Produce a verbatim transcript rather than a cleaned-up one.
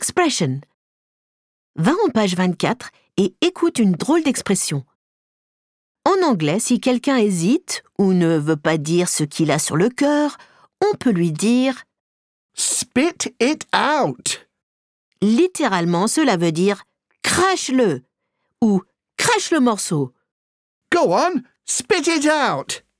expression. Va en page vingt-quatre et écoute une drôle d'expression. En anglais, si quelqu'un hésite ou ne veut pas dire ce qu'il a sur le cœur, on peut lui dire « Spit it out ». Littéralement, cela veut dire « crache-le » ou « crache le morceau ». Go on, spit it out.